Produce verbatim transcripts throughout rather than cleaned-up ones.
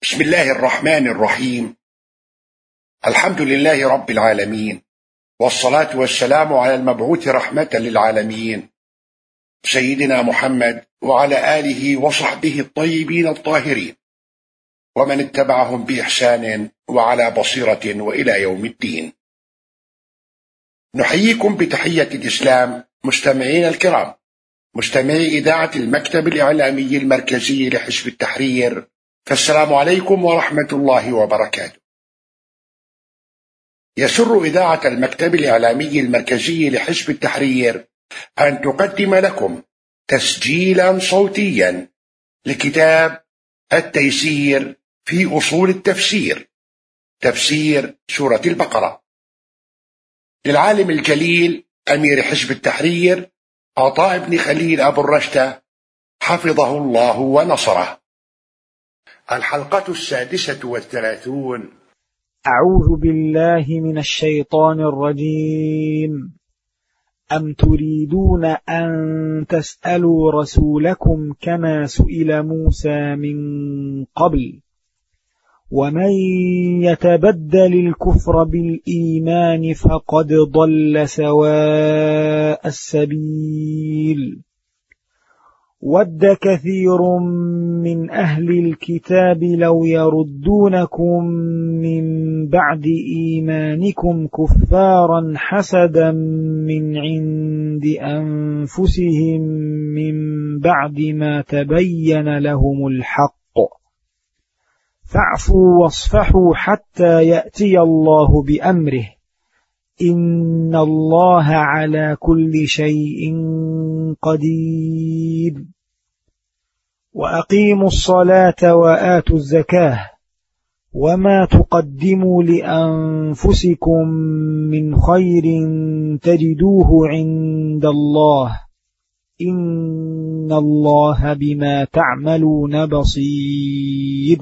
بسم الله الرحمن الرحيم. الحمد لله رب العالمين، والصلاة والسلام على المبعوث رحمة للعالمين سيدنا محمد وعلى آله وصحبه الطيبين الطاهرين ومن اتبعهم بإحسان وعلى بصيرة وإلى يوم الدين. نحييكم بتحية الإسلام مستمعين الكرام، مستمعي إذاعة المكتب الإعلامي المركزي لحزب التحرير، فالسلام عليكم ورحمة الله وبركاته. يسر إذاعة المكتب الإعلامي المركزي لحزب التحرير أن تقدم لكم تسجيلا صوتيا لكتاب التيسير في أصول التفسير، تفسير سورة البقرة، للعالم الجليل أمير حزب التحرير عطاء بن خليل أبو الرشدة حفظه الله ونصره. الحلقة السادسة والثلاثون. أعوذ بالله من الشيطان الرجيم. أم تريدون أن تسألوا رسولكم كما سئل موسى من قبل ومن يتبدل الكفر بالإيمان فقد ضل سواء السبيل. ود كثير من أهل الكتاب لو يردونكم من بعد إيمانكم كفارا حسدا من عند أنفسهم من بعد ما تبين لهم الحق، فاعفوا واصفحوا حتى يأتي الله بأمره، إن الله على كل شيء قدير. وأقيموا الصلاة وآتوا الزكاة وما تقدموا لأنفسكم من خير تجدوه عند الله، إن الله بما تعملون بصير.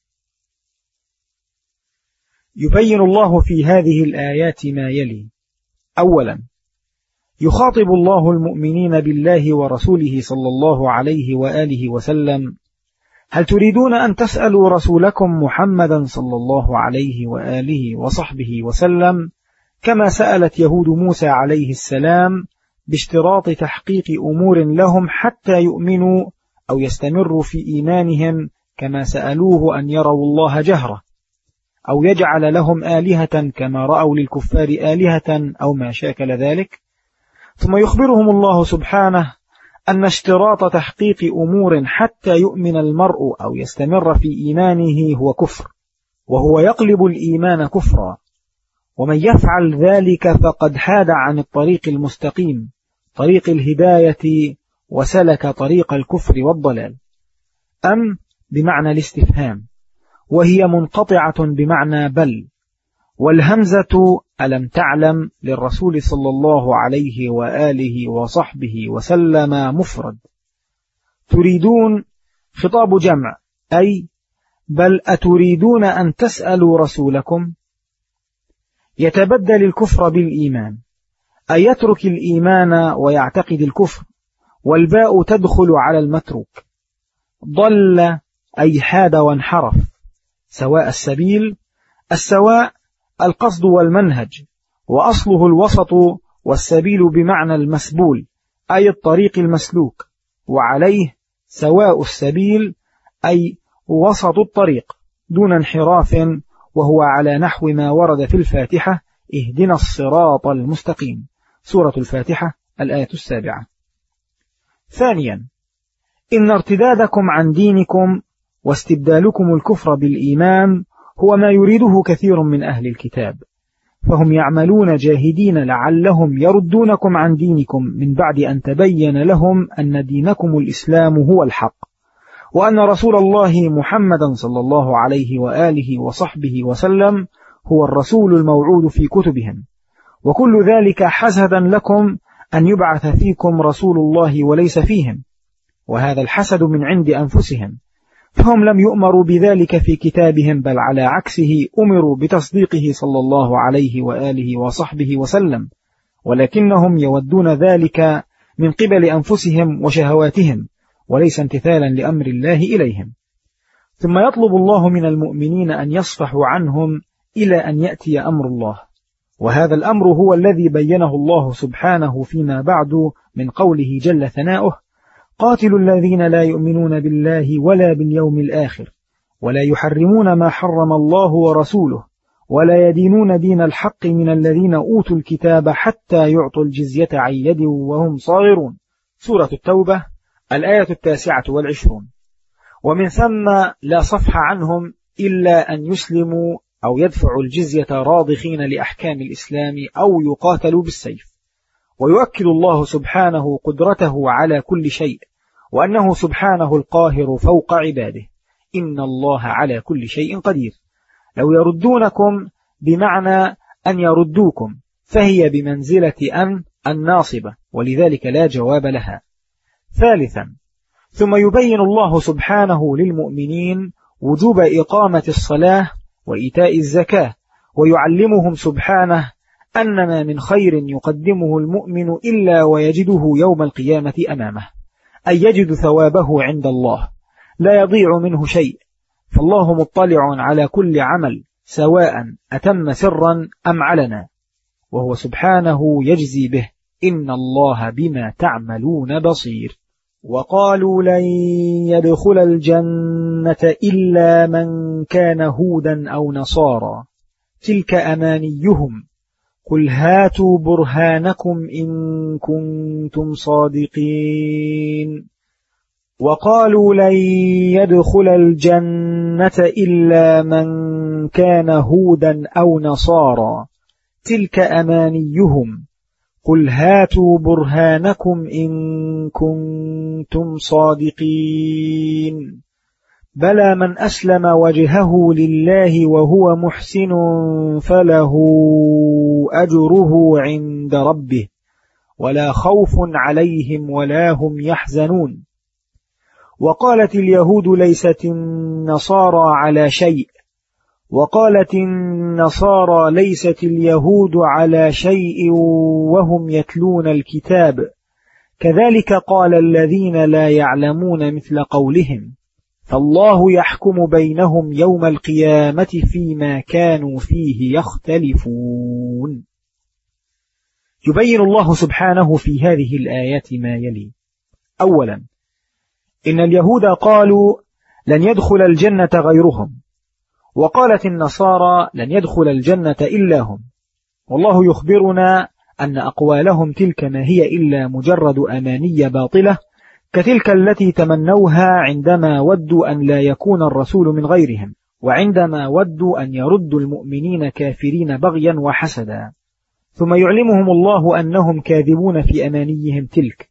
يبين الله في هذه الآيات ما يلي. أولا، يخاطب الله المؤمنين بالله ورسوله صلى الله عليه وآله وسلم: هل تريدون أن تسألوا رسولكم محمدا صلى الله عليه وآله وصحبه وسلم كما سألت يهود موسى عليه السلام باشتراط تحقيق أمور لهم حتى يؤمنوا أو يستمروا في إيمانهم، كما سألوه أن يروا الله جهرة أو يجعل لهم آلهة كما رأوا للكفار آلهة أو ما شاكل ذلك. ثم يخبرهم الله سبحانه أن اشتراط تحقيق أمور حتى يؤمن المرء أو يستمر في إيمانه هو كفر، وهو يقلب الإيمان كفرا، ومن يفعل ذلك فقد حاد عن الطريق المستقيم، طريق الهداية، وسلك طريق الكفر والضلال. أم بمعنى الاستفهام، وهي منقطعة بمعنى بل، والهمزة ألم تعلم للرسول صلى الله عليه وآله وصحبه وسلم مفرد. تريدون خطاب جمع، أي بل أتريدون أن تسألوا رسولكم. يتبدل الكفر بالإيمان، أي يترك الإيمان ويعتقد الكفر، والباء تدخل على المتروك. ضل أي حاد وانحرف. سواء السبيل، السواء القصد والمنهج، وأصله الوسط، والسبيل بمعنى المسبول أي الطريق المسلوك، وعليه سواء السبيل أي وسط الطريق دون انحراف، وهو على نحو ما ورد في الفاتحة: اهدنا الصراط المستقيم، سورة الفاتحة الآية السابعة. ثانيا، إن ارتدادكم عن دينكم واستبدالكم الكفر بالإيمان هو ما يريده كثير من أهل الكتاب، فهم يعملون جاهدين لعلهم يردونكم عن دينكم من بعد أن تبين لهم أن دينكم الإسلام هو الحق، وأن رسول الله محمدا صلى الله عليه وآله وصحبه وسلم هو الرسول الموعود في كتبهم، وكل ذلك حسدا لكم أن يبعث فيكم رسول الله وليس فيهم، وهذا الحسد من عند أنفسهم، فهم لم يؤمروا بذلك في كتابهم، بل على عكسه أمروا بتصديقه صلى الله عليه وآله وصحبه وسلم، ولكنهم يودون ذلك من قبل أنفسهم وشهواتهم، وليس امتثالا لأمر الله إليهم. ثم يطلب الله من المؤمنين أن يصفحوا عنهم إلى أن يأتي أمر الله، وهذا الأمر هو الذي بينه الله سبحانه فيما بعد من قوله جل ثناؤه: قاتلوا الذين لا يؤمنون بالله ولا باليوم الآخر ولا يحرمون ما حرم الله ورسوله ولا يدينون دين الحق من الذين أوتوا الكتاب حتى يعطوا الجزية عن يد وهم صاغرون. سورة التوبة الآية التاسعة والعشرون. ومن ثم لا صفح عنهم إلا أن يسلموا أو يدفعوا الجزية راضخين لأحكام الإسلام أو يقاتلوا بالسيف. ويؤكد الله سبحانه قدرته على كل شيء، وأنه سبحانه القاهر فوق عباده، إن الله على كل شيء قدير. لو يردونكم بمعنى أن يردوكم، فهي بمنزلة أن الناصبة، ولذلك لا جواب لها. ثالثا، ثم يبين الله سبحانه للمؤمنين وجوب إقامة الصلاة وإيتاء الزكاة، ويعلمهم سبحانه أن ما من خير يقدمه المؤمن إلا ويجده يوم القيامة أمامه، أي يجد ثوابه عند الله لا يضيع منه شيء، فالله مطلع على كل عمل سواء أتم سرا أم علنا، وهو سبحانه يجزي به، إن الله بما تعملون بصير. وقالوا لن يدخل الجنة إلا من كان هودا أو نصارى تلك أمانيهم قل هاتوا برهانكم إن كنتم صادقين. وقالوا لن يدخل الجنة إلا من كان هودا أو نصارى تلك أمانيهم قل هاتوا برهانكم إن كنتم صادقين. بلى من أسلم وجهه لله وهو محسن فله أجره عند ربه ولا خوف عليهم ولا هم يحزنون. وقالت اليهود ليست النصارى على شيء وقالت النصارى ليست اليهود على شيء وهم يتلون الكتاب كذلك قال الذين لا يعلمون مثل قولهم فالله يحكم بينهم يوم القيامة فيما كانوا فيه يختلفون. يبين الله سبحانه في هذه الآيات ما يلي: أولا، إن اليهود قالوا لن يدخل الجنة غيرهم، وقالت النصارى لن يدخل الجنة إلا هم، والله يخبرنا أن أقوالهم تلك ما هي إلا مجرد أماني باطلة كتلك التي تمنوها عندما ودوا أن لا يكون الرسول من غيرهم، وعندما ودوا أن يردوا المؤمنين كافرين بغيا وحسدا، ثم يعلمهم الله أنهم كاذبون في أمانيهم تلك،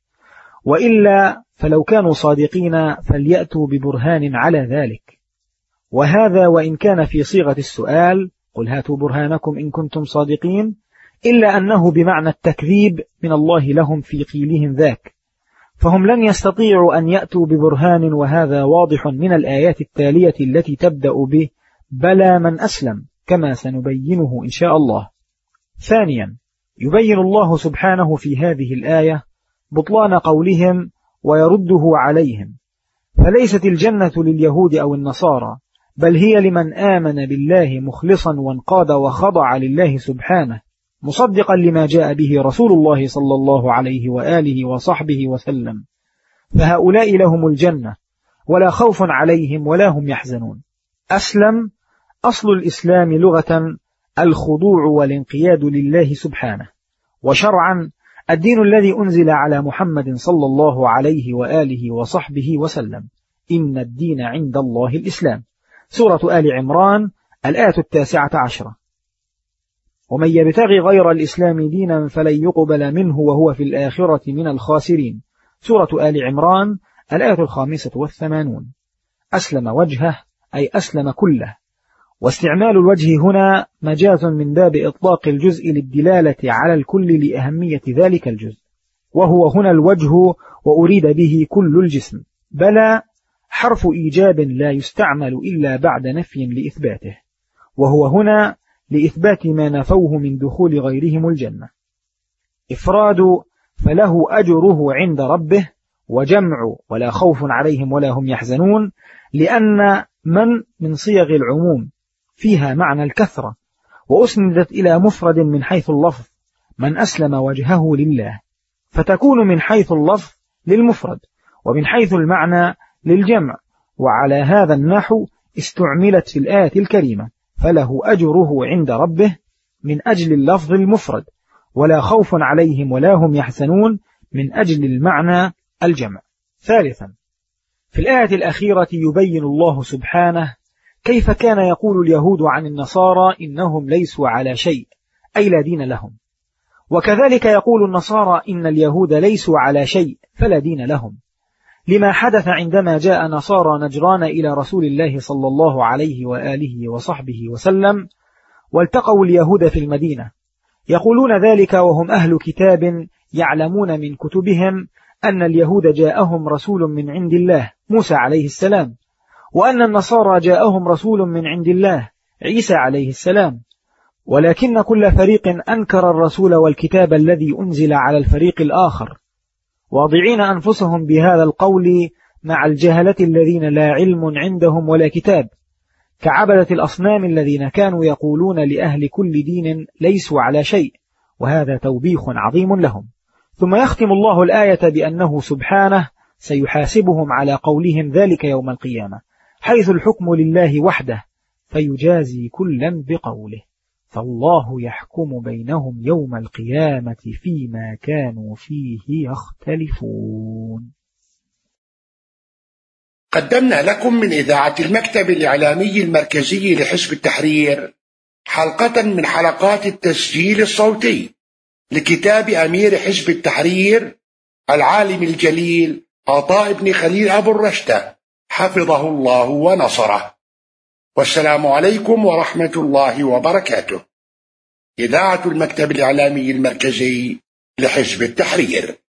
وإلا فلو كانوا صادقين فليأتوا ببرهان على ذلك. وهذا وإن كان في صيغة السؤال قل هاتوا برهانكم إن كنتم صادقين، إلا أنه بمعنى التكذيب من الله لهم في قيلهم ذاك، فهم لن يستطيعوا أن يأتوا ببرهان، وهذا واضح من الآيات التالية التي تبدأ به بلى من أسلم كما سنبينه إن شاء الله. ثانيا، يبين الله سبحانه في هذه الآية بطلان قولهم ويرده عليهم، فليست الجنة لليهود أو النصارى، بل هي لمن آمن بالله مخلصا وانقاد وخضع لله سبحانه مصدقا لما جاء به رسول الله صلى الله عليه وآله وصحبه وسلم، فهؤلاء لهم الجنة ولا خوف عليهم ولا هم يحزنون. أسلم أصل الإسلام لغة الخضوع والانقياد لله سبحانه، وشرعا الدين الذي أنزل على محمد صلى الله عليه وآله وصحبه وسلم، إن الدين عند الله الإسلام. سورة آل عمران الآية التاسعة عشرة. ومن يبتغي غير الإسلام دينا فلن يقبل منه وهو في الآخرة من الخاسرين. سورة آل عمران الآية الخامسة والثمانون. أسلم وجهه أي أسلم كله، واستعمال الوجه هنا مجاز من باب إطلاق الجزء للدلالة على الكل لأهمية ذلك الجزء، وهو هنا الوجه وأريد به كل الجسم. بلى حرف إيجاب لا يستعمل إلا بعد نفي لإثباته، وهو هنا لإثبات ما نفوه من دخول غيرهم الجنة. إفراد فله أجره عند ربه، وجمع ولا خوف عليهم ولا هم يحزنون، لأن من من صيغ العموم فيها معنى الكثرة، وأسندت إلى مفرد من حيث اللفظ من أسلم وجهه لله، فتكون من حيث اللفظ للمفرد ومن حيث المعنى للجمع. وعلى هذا النحو استعملت في الآية الكريمة، فله أجره عند ربه من أجل اللفظ المفرد، ولا خوف عليهم ولا هم يحزنون من أجل المعنى الجمع. ثالثا، في الآية الأخيرة يبين الله سبحانه كيف كان يقول اليهود عن النصارى إنهم ليسوا على شيء، أي لا دين لهم، وكذلك يقول النصارى إن اليهود ليسوا على شيء فلا دين لهم، لما حدث عندما جاء نصارى نجران إلى رسول الله صلى الله عليه وآله وصحبه وسلم، والتقوا اليهود في المدينة، يقولون ذلك وهم أهل كتاب يعلمون من كتبهم أن اليهود جاءهم رسول من عند الله موسى عليه السلام، وأن النصارى جاءهم رسول من عند الله عيسى عليه السلام، ولكن كل فريق أنكر الرسول والكتاب الذي أنزل على الفريق الآخر، واضعين أنفسهم بهذا القول مع الجهلة الذين لا علم عندهم ولا كتاب، كعبدة الأصنام الذين كانوا يقولون لأهل كل دين ليسوا على شيء، وهذا توبيخ عظيم لهم. ثم يختم الله الآية بأنه سبحانه سيحاسبهم على قولهم ذلك يوم القيامة، حيث الحكم لله وحده فيجازي كلا بقوله، فالله يحكم بينهم يوم القيامة فيما كانوا فيه يختلفون. قدمنا لكم من إذاعة المكتب الإعلامي المركزي لحزب التحرير حلقة من حلقات التسجيل الصوتي لكتاب أمير حزب التحرير العالم الجليل عطاء بن خليل أبو الرشدة حفظه الله ونصره. والسلام عليكم ورحمة الله وبركاته. إذاعة المكتب الإعلامي المركزي لحزب التحرير.